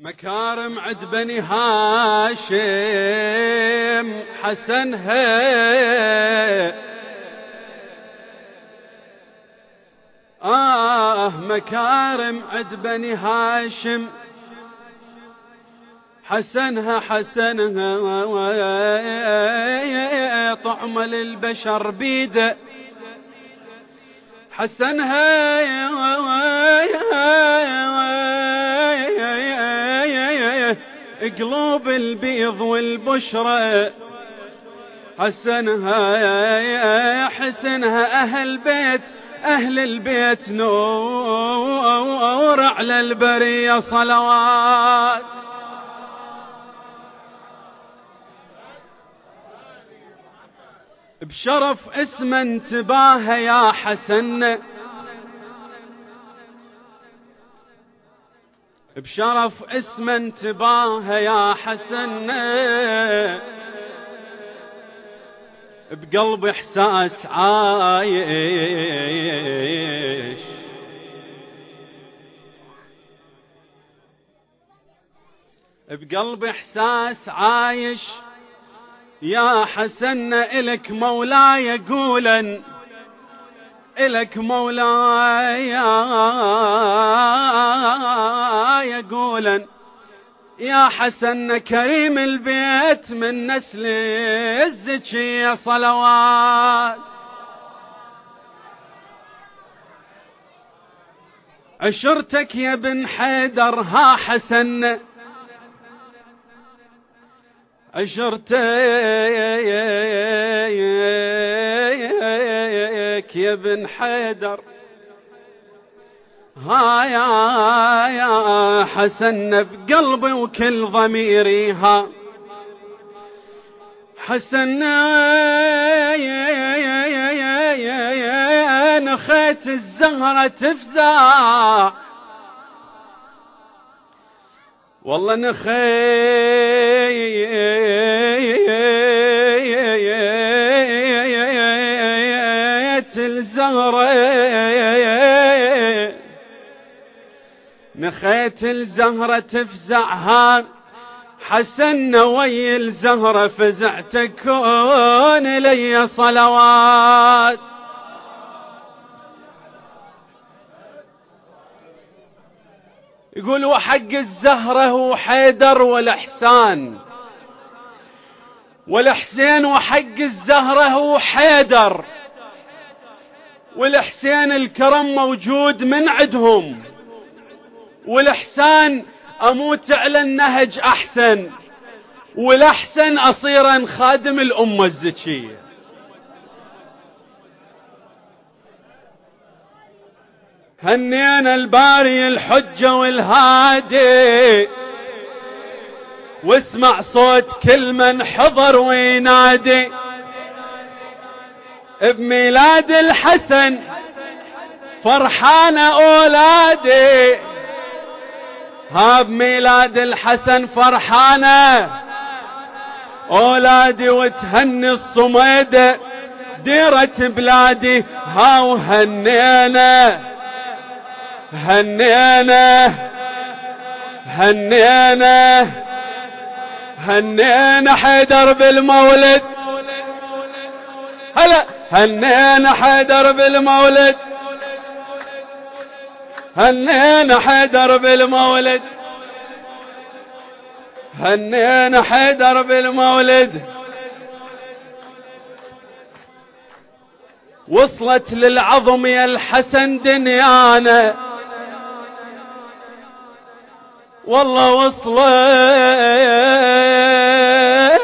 مكارم عد بني هاشم حسنها مكارم عد بني هاشم حسنها طعم للبشر بيده حسنها قلوب البيض والبشرة حسنها حسنها أهل البيت نور على البرية صلوات بشرف اسم انتباه يا حسن بشرف اسم انتباه يا حسن بقلب احساس عايش بقلب احساس عايش يا حسن إلك مولاي قولا إلك مولاي قولا يا حسن كريم البيت من نسل الزكية صلوات عشرتك يا بن حيدر ها حسن عشرتك يا بن حيدر ها يا حسن بقلبي وكل ضميري ها حسن نخيت الزهرة تفزع والله نخيت الزهرة نخيت الزهرة تفزعها حسن وي الزهرة فزع تكون لي صلوات يقول وحق الزهرة هو حيدر والحسين وحق الزهرة هو حيدر والحسين الكرم موجود من عندهم والإحسان أموت على النهج أحسن والأحسن أصيرا خادم الأمة الزكية هنينا الباري الحجة والهادي واسمع صوت كل من حضر وينادي بميلاد الحسن فرحانة أولادي ها بميلاد الحسن فرحانة أولادي وتهني الصميدة ديرة بلادي ها وهنينا هنينا حيدر بالمولد هلا هنينا حيدر بالمولد هنينا حيدر بالمولد هنينا حيدر بالمولد وصلت للعظم يا الحسن دنيانا والله وصلت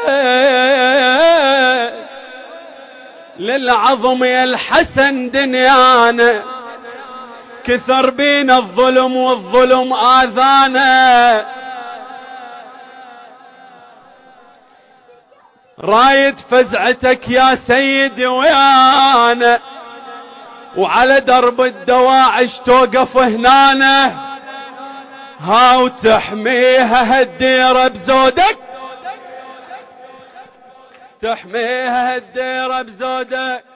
للعظم يا الحسن دنيانا كثر بينا الظلم والظلم آذانا رايد فزعتك يا سيدي ويانا وعلى درب الدواعش توقف هنانا ها وتحميها هالديرة بزودك تحميها هالديرة بزودك